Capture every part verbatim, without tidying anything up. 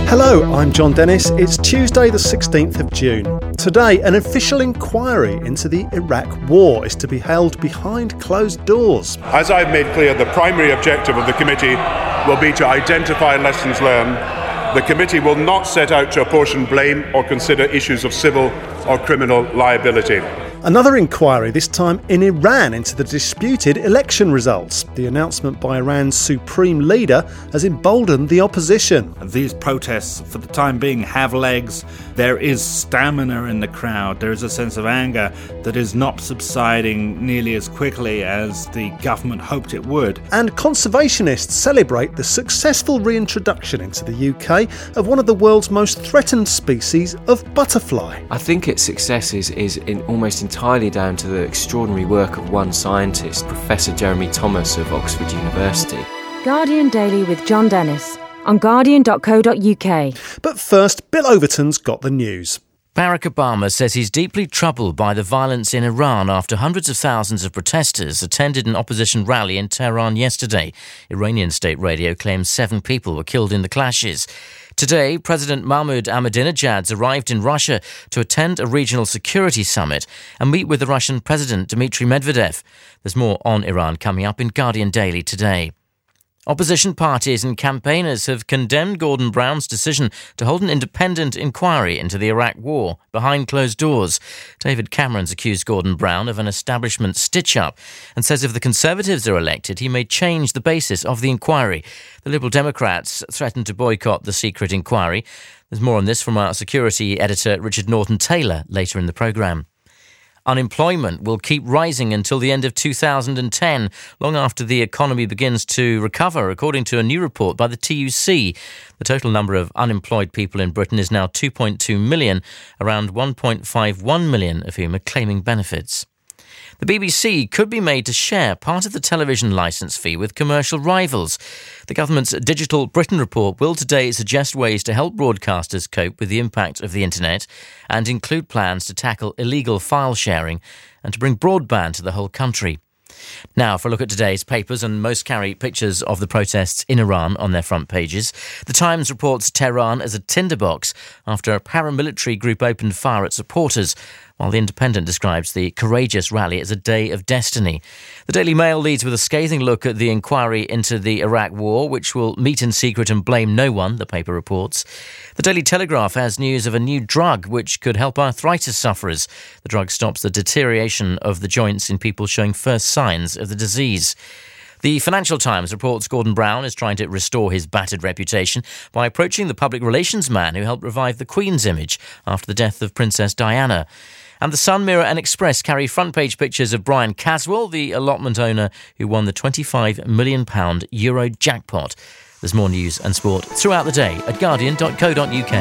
Hello, I'm John Dennis. It's Tuesday the sixteenth of June. Today, an official inquiry into the Iraq War is to be held behind closed doors. As I've made clear, the primary objective of the committee will be to identify lessons learned. The committee will not set out to apportion blame or consider issues of civil or criminal liability. Another inquiry, this time in Iran, into the disputed election results. The announcement by Iran's supreme leader has emboldened the opposition. These protests, for the time being, have legs. There is stamina in the crowd. There is a sense of anger that is not subsiding nearly as quickly as the government hoped it would. And conservationists celebrate the successful reintroduction into the U K of one of the world's most threatened species of butterfly. I think its success is, is in almost entirely down to the extraordinary work of one scientist, Professor Jeremy Thomas of Oxford University. Guardian Daily with John Dennis on guardian dot co dot uk. But first, Bill Overton's got the news. Barack Obama says he's deeply troubled by the violence in Iran after hundreds of thousands of protesters attended an opposition rally in Tehran yesterday. Iranian state radio claims seven people were killed in the clashes. Today, President Mahmoud Ahmadinejad arrived in Russia to attend a regional security summit and meet with the Russian President Dmitry Medvedev. There's more on Iran coming up in Guardian Daily today. Opposition parties and campaigners have condemned Gordon Brown's decision to hold an independent inquiry into the Iraq War behind closed doors. David Cameron's accused Gordon Brown of an establishment stitch-up and says if the Conservatives are elected, he may change the basis of the inquiry. The Liberal Democrats threatened to boycott the secret inquiry. There's more on this from our security editor Richard Norton-Taylor later in the programme. Unemployment will keep rising until the end of two thousand ten, long after the economy begins to recover, according to a new report by the T U C. The total number of unemployed people in Britain is now two point two million, around one point five one million of whom are claiming benefits. The B B C could be made to share part of the television licence fee with commercial rivals. The government's Digital Britain report will today suggest ways to help broadcasters cope with the impact of the internet and include plans to tackle illegal file sharing and to bring broadband to the whole country. Now, for a look at today's papers, and most carry pictures of the protests in Iran on their front pages. The Times reports Tehran as a tinderbox after a paramilitary group opened fire at supporters, while The Independent describes the courageous rally as a day of destiny. The Daily Mail leads with a scathing look at the inquiry into the Iraq War, which will meet in secret and blame no one, the paper reports. The Daily Telegraph has news of a new drug which could help arthritis sufferers. The drug stops the deterioration of the joints in people showing first signs of the disease. The Financial Times reports Gordon Brown is trying to restore his battered reputation by approaching the public relations man who helped revive the Queen's image after the death of Princess Diana. And the Sun, Mirror and Express carry front-page pictures of Brian Caswell, the allotment owner who won the twenty-five million pounds Euro jackpot. There's more news and sport throughout the day at guardian dot co dot uk.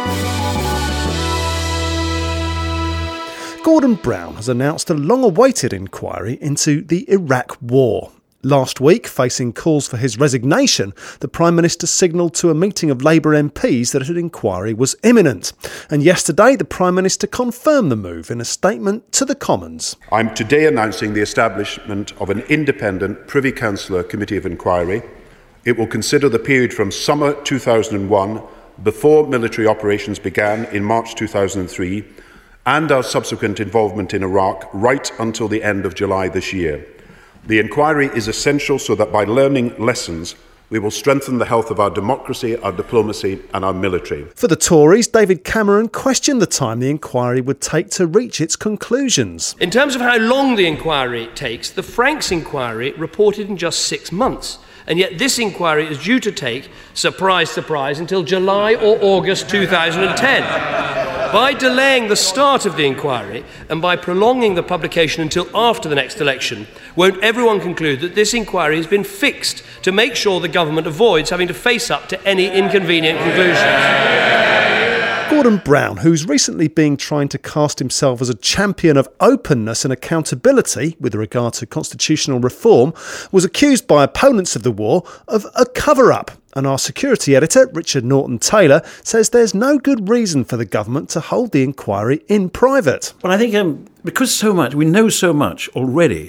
Gordon Brown has announced a long-awaited inquiry into the Iraq War. Last week, facing calls for his resignation, the Prime Minister signalled to a meeting of Labour M Ps that an inquiry was imminent. And yesterday, the Prime Minister confirmed the move in a statement to the Commons. I'm today announcing the establishment of an independent Privy Councillor Committee of Inquiry. It will consider the period from summer two thousand one, before military operations began in March two thousand three, and our subsequent involvement in Iraq right until the end of July this year. The inquiry is essential so that by learning lessons, we will strengthen the health of our democracy, our diplomacy and our military. For the Tories, David Cameron questioned the time the inquiry would take to reach its conclusions. In terms of how long the inquiry takes, the Franks inquiry reported in just six months. And yet this inquiry is due to take, surprise, surprise, until July or August two thousand ten. By delaying the start of the inquiry and by prolonging the publication until after the next election, won't everyone conclude that this inquiry has been fixed to make sure the government avoids having to face up to any inconvenient conclusions? Gordon Brown, who's recently been trying to cast himself as a champion of openness and accountability with regard to constitutional reform, was accused by opponents of the war of a cover-up. And our security editor, Richard Norton-Taylor, says there's no good reason for the government to hold the inquiry in private. Well, I think um, because so much, we know so much already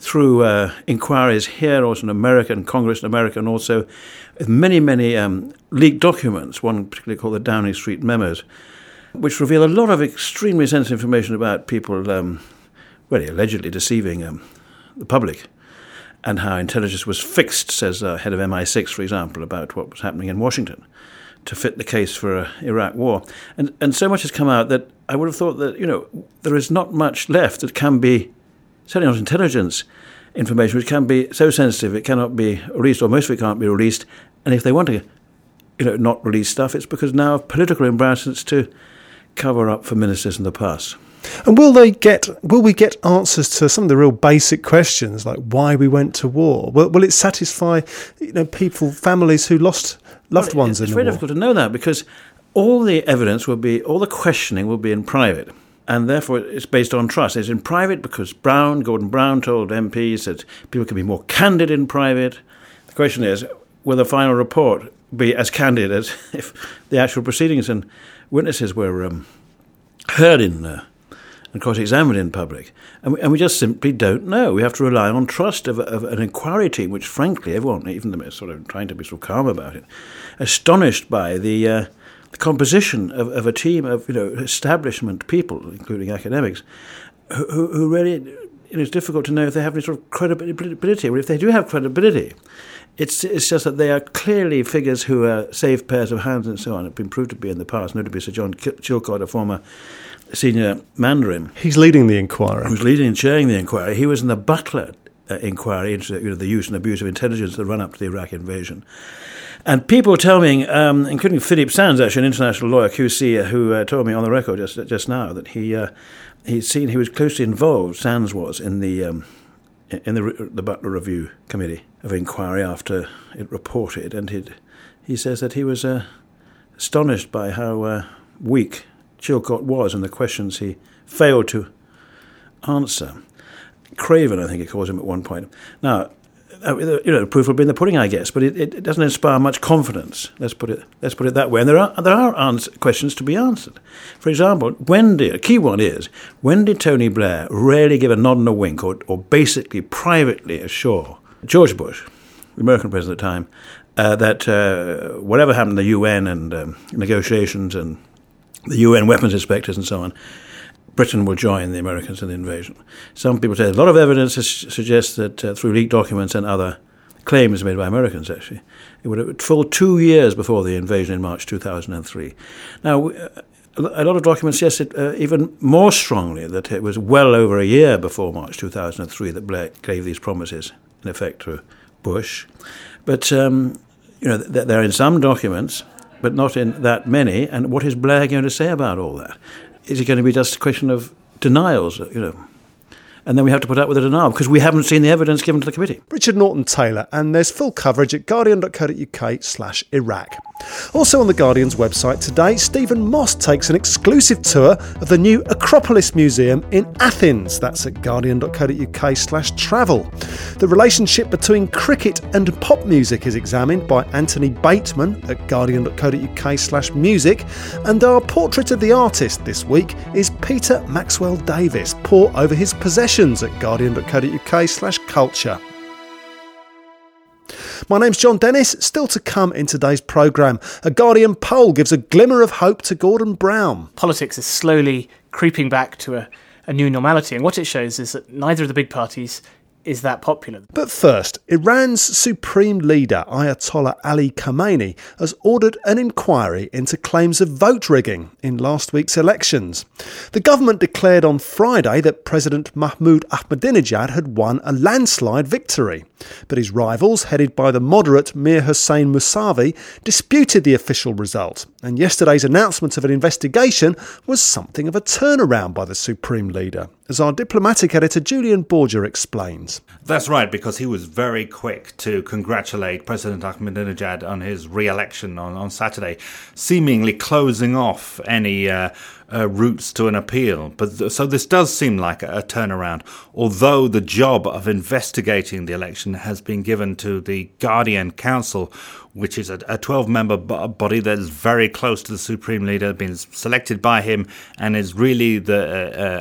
through uh, inquiries here, also in America, and Congress in America, and also with many, many um, leaked documents, one particularly called the Downing Street Memos, which reveal a lot of extremely sensitive information about people, um, well, allegedly deceiving um, the public, and how intelligence was fixed, says uh, head of M I six, for example, about what was happening in Washington to fit the case for a Iraq war. And and so much has come out that I would have thought that, you know, there is not much left that can be, certainly not intelligence information, which can be so sensitive it cannot be released, or most of it can't be released. And if they want to, you know, not release stuff, it's because now of political embarrassments to cover up for ministers in the past. And will they get? Will we get answers to some of the real basic questions, like why we went to war? Will, will it satisfy, you know, people, families who lost loved well, ones in the war? It's very difficult to know that, because all the evidence will be, all the questioning will be in private, and therefore it's based on trust. It's in private because Brown, Gordon Brown, told M Ps that people can be more candid in private. The question is, will the final report be as candid as if the actual proceedings and witnesses were um, heard in uh, and cross-examined in public? And we, and we just simply don't know. We have to rely on trust of, of an inquiry team, which frankly everyone, even them, is sort of trying to be sort of calm about it, astonished by the, uh, the composition of, of a team of, you know, establishment people, including academics, who, who really, you know, it's difficult to know if they have any sort of credibility. Or if they do have credibility, It's it's just that they are clearly figures who are safe pairs of hands and so on. Have been proved to be in the past, notably Sir John Chilcot, a former senior Mandarin. He's leading the inquiry. Who's leading and chairing the inquiry. He was in the Butler uh, inquiry into, you know, the use and abuse of intelligence that run up to the Iraq invasion. And people tell me, um, including Philippe Sands, actually an international lawyer, Q C, uh, who uh, told me on the record just just now that he uh, he'd seen he was closely involved. Sands was in the um, in the the Butler Review Committee of Inquiry after it reported, and he'd, he says that he was uh, astonished by how uh, weak Chilcot was and the questions he failed to answer. Craven, I think he calls him at one point. Now, you know, the proof will be in the pudding, I guess, but it, it doesn't inspire much confidence. Let's put it let's put it that way. And there are there are answer, questions to be answered. For example, when did, a key one is, when did Tony Blair rarely give a nod and a wink, or, or basically privately assure George Bush, the American president at the time, uh, that uh, whatever happened in the U N and um, negotiations and the U N weapons inspectors and so on, Britain will join the Americans in the invasion. Some people say a lot of evidence suggests that uh, through leaked documents and other claims made by Americans, actually, it would have full two years before the invasion in March two thousand three. Now, a lot of documents suggest it uh, even more strongly that it was well over a year before March two thousand three that Blair gave these promises, in effect, to Bush. But, um, you know, they're in some documents, but not in that many. And what is Blair going to say about all that? Is it going to be just a question of denials, you know? And then we have to put up with a denial because we haven't seen the evidence given to the committee. Richard Norton-Taylor, and there's full coverage at guardian.co.uk slash Iraq. Also on the Guardian's website today, Stephen Moss takes an exclusive tour of the new Acropolis Museum in Athens. That's at guardian.co.uk slash travel. The relationship between cricket and pop music is examined by Anthony Bateman at guardian.co.uk slash music. And our portrait of the artist this week is Peter Maxwell Davis. Pore over his possessions at guardian.co.uk slash culture. My name's John Dennis. Still to come in today's programme, a Guardian poll gives a glimmer of hope to Gordon Brown. Politics is slowly creeping back to a, a new normality, and what it shows is that neither of the big parties is that popular. But first, Iran's supreme leader, Ayatollah Ali Khamenei, has ordered an inquiry into claims of vote rigging in last week's elections. The government declared on Friday that President Mahmoud Ahmadinejad had won a landslide victory. But his rivals, headed by the moderate Mir Hossein Mousavi, disputed the official result. And yesterday's announcement of an investigation was something of a turnaround by the supreme leader, as our diplomatic editor Julian Borger explains. That's right, because he was very quick to congratulate President Ahmadinejad on his re-election on, on Saturday, seemingly closing off any uh, uh, routes to an appeal. But th- so this does seem like a, a turnaround, although the job of investigating the election has been given to the Guardian Council, which is a twelve-member body that is very close to the Supreme Leader, been selected by him, and is really the uh, a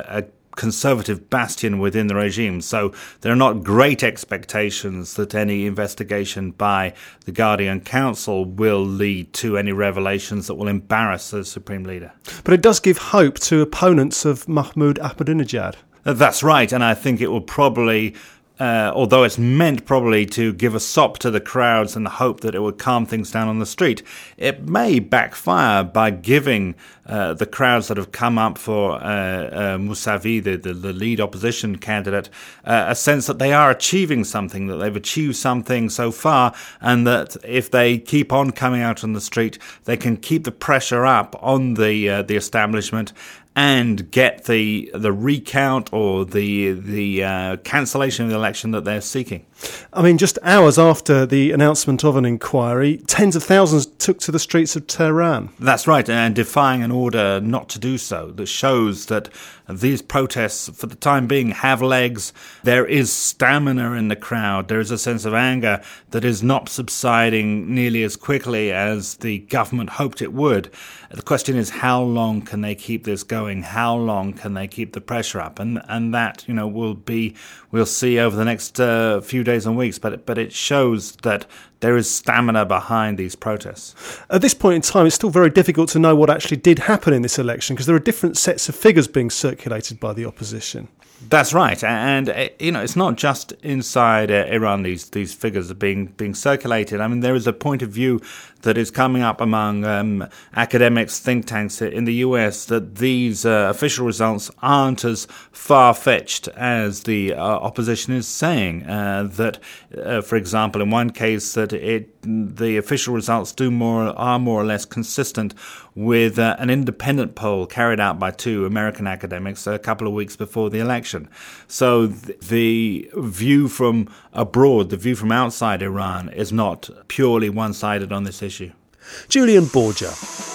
conservative bastion within the regime. So there are not great expectations that any investigation by the Guardian Council will lead to any revelations that will embarrass the supreme leader. But it does give hope to opponents of Mahmoud Ahmadinejad. That's right, and I think it will probably, uh, although it's meant probably to give a sop to the crowds and the hope that it would calm things down on the street, it may backfire by giving uh, the crowds that have come up for uh, uh, Mousavi, the, the, the lead opposition candidate, uh, a sense that they are achieving something, that they've achieved something so far, and that if they keep on coming out on the street, they can keep the pressure up on the uh, the establishment and get the the recount or the the uh, cancellation of the election that they're seeking. I mean, just hours after the announcement of an inquiry, tens of thousands took to the streets of Tehran. That's right, and defying an order not to do so. That shows that these protests, for the time being, have legs. There is stamina in the crowd. There is a sense of anger that is not subsiding nearly as quickly as the government hoped it would. The question is, how long can they keep this going? How long can they keep the pressure up? And and that, you know, will be, we'll see over the next uh, few days and weeks. But but it shows that there is stamina behind these protests. At this point in time, it's still very difficult to know what actually did happen in this election because there are different sets of figures being circulated by the opposition. That's right, and uh, you know, it's not just inside uh, Iran. These these figures are being being circulated. I mean, there is a point of view that is coming up among um, academics, think tanks in the U S that these uh, official results aren't as far-fetched as the uh, opposition is saying. Uh, that, uh, for example, in one case, that it the official results do more are more or less consistent with uh, an independent poll carried out by two American academics a couple of weeks before the election. So th- the view from abroad, the view from outside Iran, is not purely one-sided on this issue. Julian Borgia.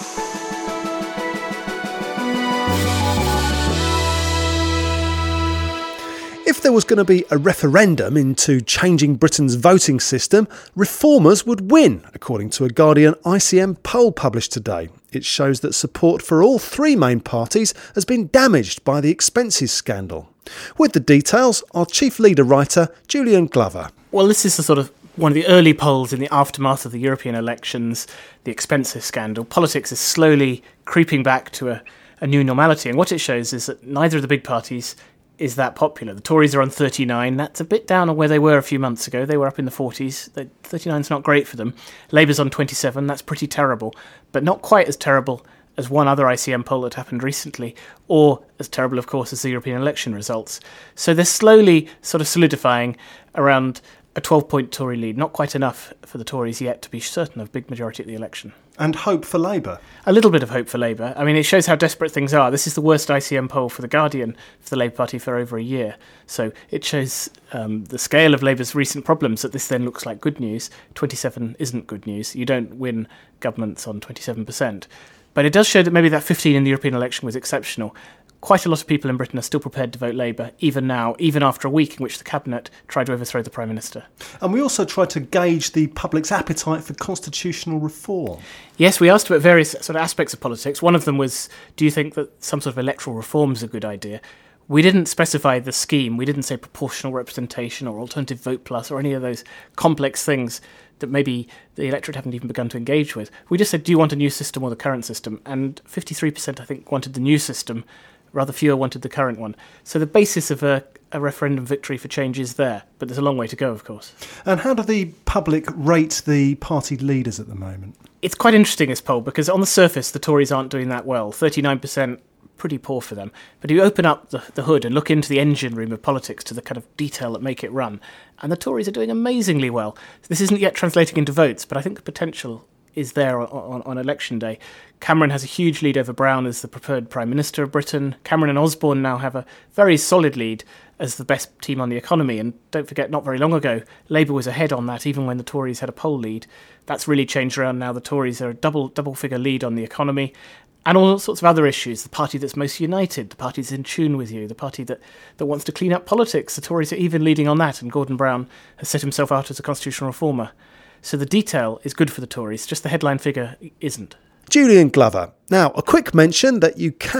If there was going to be a referendum into changing Britain's voting system, reformers would win, according to a Guardian I C M poll published today. It shows that support for all three main parties has been damaged by the expenses scandal. With the details, our chief leader writer, Julian Glover. Well, this is the sort of one of the early polls in the aftermath of the European elections, the expenses scandal. Politics is slowly creeping back to a, a new normality, and what it shows is that neither of the big parties is that popular. The Tories are on thirty-nine. That's a bit down on where they were a few months ago. They were up in the forties. thirty-nine is not great for them. Labour's on twenty-seven. That's pretty terrible, but not quite as terrible as one other I C M poll that happened recently, or as terrible, of course, as the European election results. So they're slowly sort of solidifying around a twelve-point Tory lead. Not quite enough for the Tories yet to be certain of big majority at the election. And hope for Labour. A little bit of hope for Labour. I mean, it shows how desperate things are. This is the worst I C M poll for The Guardian for the Labour Party for over a year. So it shows um, the scale of Labour's recent problems, that this then looks like good news. twenty-seven isn't good news. You don't win governments on twenty-seven percent. But it does show that maybe that fifteen in the European election was exceptional. Quite a lot of people in Britain are still prepared to vote Labour, even now, even after a week in which the Cabinet tried to overthrow the Prime Minister. And we also tried to gauge the public's appetite for constitutional reform. Yes, we asked about various sort of aspects of politics. One of them was, do you think that some sort of electoral reform is a good idea? We didn't specify the scheme. We didn't say proportional representation or alternative vote plus or any of those complex things that maybe the electorate haven't even begun to engage with. We just said, do you want a new system or the current system? And fifty-three percent, I think, wanted the new system. Rather fewer wanted the current one. So the basis of a, a referendum victory for change is there, but there's a long way to go, of course. And how do the public rate the party leaders at the moment? It's quite interesting, this poll, because on the surface, the Tories aren't doing that well. thirty-nine percent, pretty poor for them. But you open up the, the hood and look into the engine room of politics to the kind of detail that make it run, and the Tories are doing amazingly well. This isn't yet translating into votes, but I think the potential is there on, on, on election day. Cameron has a huge lead over Brown as the preferred Prime Minister of Britain. Cameron and Osborne now have a very solid lead as the best team on the economy. And don't forget, not very long ago, Labour was ahead on that, even when the Tories had a poll lead. That's really changed around now. The Tories are a double, double-figure lead on the economy. And all sorts of other issues. The party that's most united, the party that's in tune with you, the party that, that wants to clean up politics. The Tories are even leading on that, and Gordon Brown has set himself out as a constitutional reformer. So the detail is good for the Tories, just the headline figure isn't. Julian Glover. Now, a quick mention that you can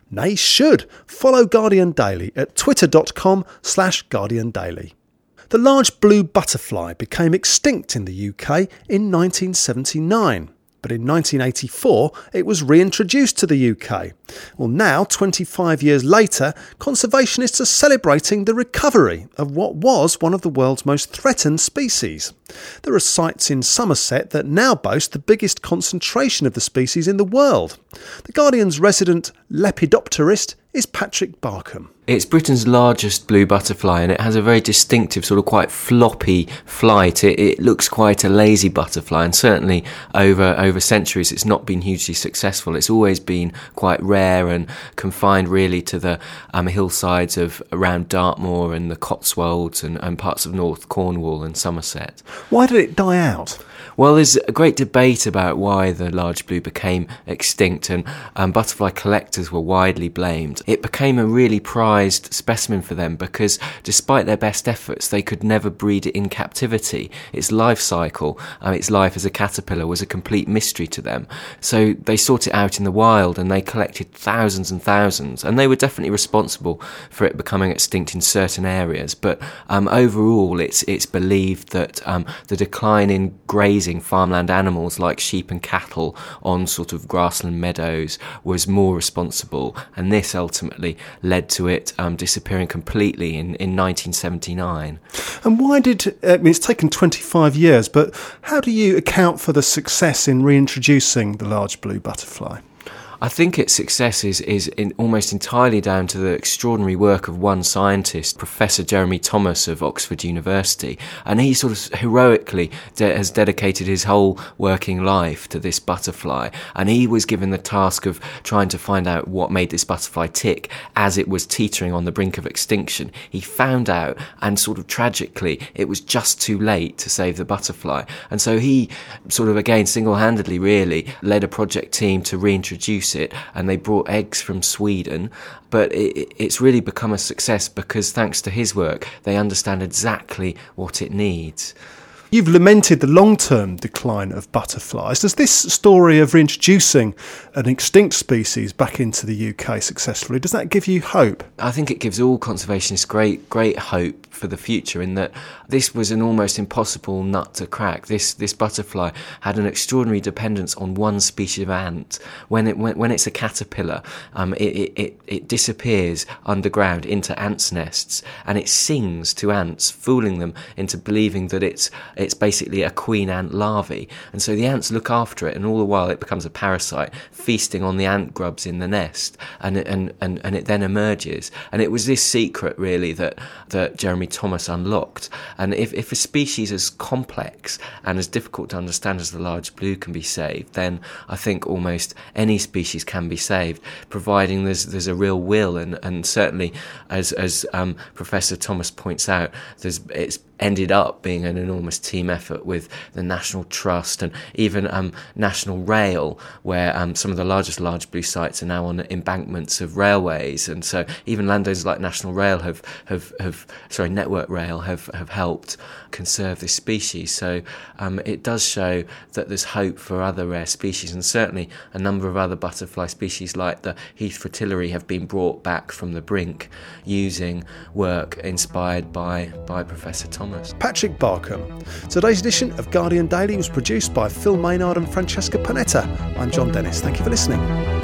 nay, should follow Guardian Daily at twitter.com slash Guardian Daily. The large blue butterfly became extinct in the U K in nineteen seventy-nine. But in nineteen eighty-four, it was reintroduced to the U K. Well, now, twenty-five years later, conservationists are celebrating the recovery of what was one of the world's most threatened species. There are sites in Somerset that now boast the biggest concentration of the species in the world. The Guardian's resident lepidopterist is Patrick Barkham. It's Britain's largest blue butterfly, and it has a very distinctive sort of quite floppy flight. It, it looks quite a lazy butterfly, and certainly over over centuries it's not been hugely successful. It's always been quite rare and confined really to the um, hillsides of around Dartmoor and the Cotswolds and, and parts of North Cornwall and Somerset. Why did it die out? Well, there's a great debate about why the large blue became extinct, and um, butterfly collectors were widely blamed. It became a really prized specimen for them because, despite their best efforts, they could never breed it in captivity. Its life cycle, um, its life as a caterpillar, was a complete mystery to them. So they sought it out in the wild, and they collected thousands and thousands, and they were definitely responsible for it becoming extinct in certain areas. But um, overall, it's it's believed that um, the decline in grazing farmland animals like sheep and cattle on sort of grassland meadows was more responsible, and this ultimately led to it um, disappearing completely in, in nineteen seventy-nine. And why did, I mean, it's taken twenty-five years, but how do you account for the success in reintroducing the large blue butterfly? I think its success is, is in almost entirely down to the extraordinary work of one scientist, Professor Jeremy Thomas of Oxford University, and he sort of heroically de- has dedicated his whole working life to this butterfly, and he was given the task of trying to find out what made this butterfly tick as it was teetering on the brink of extinction. He found out, and sort of tragically, it was just too late to save the butterfly, and so he sort of again single-handedly really led a project team to reintroduce it, and they brought eggs from Sweden, but it, it's really become a success because thanks to his work they understand exactly what it needs. You've lamented the long-term decline of butterflies. Does this story of reintroducing an extinct species back into the U K successfully, does that give you hope? I think it gives all conservationists great, great hope for the future, in that this was an almost impossible nut to crack. This this butterfly had an extraordinary dependence on one species of ant. When it when, when it's a caterpillar, um, it, it, it, it disappears underground into ants' nests, and it sings to ants, fooling them into believing that it's it's basically a queen ant larvae. And so the ants look after it, and all the while it becomes a parasite, feasting on the ant grubs in the nest, and and and, and it then emerges. And it was this secret really that that Jeremy Thomas unlocked. And if, if a species as complex and as difficult to understand as the large blue can be saved, then I think almost any species can be saved, providing there's there's a real will. And, and certainly, as as um, Professor Thomas points out, there's it's ended up being an enormous team effort with the National Trust and even um, National Rail, where um, some of the largest large blue sites are now on embankments of railways, and so even landowners like National Rail have have, have sorry Network Rail have, have helped conserve this species. So um, it does show that there's hope for other rare species, and certainly a number of other butterfly species like the Heath fritillary have been brought back from the brink using work inspired by by Professor Thomas. Patrick Barkham. Today's edition of Guardian Daily was produced by Phil Maynard and Francesca Panetta. I'm John Dennis. Thank you for listening.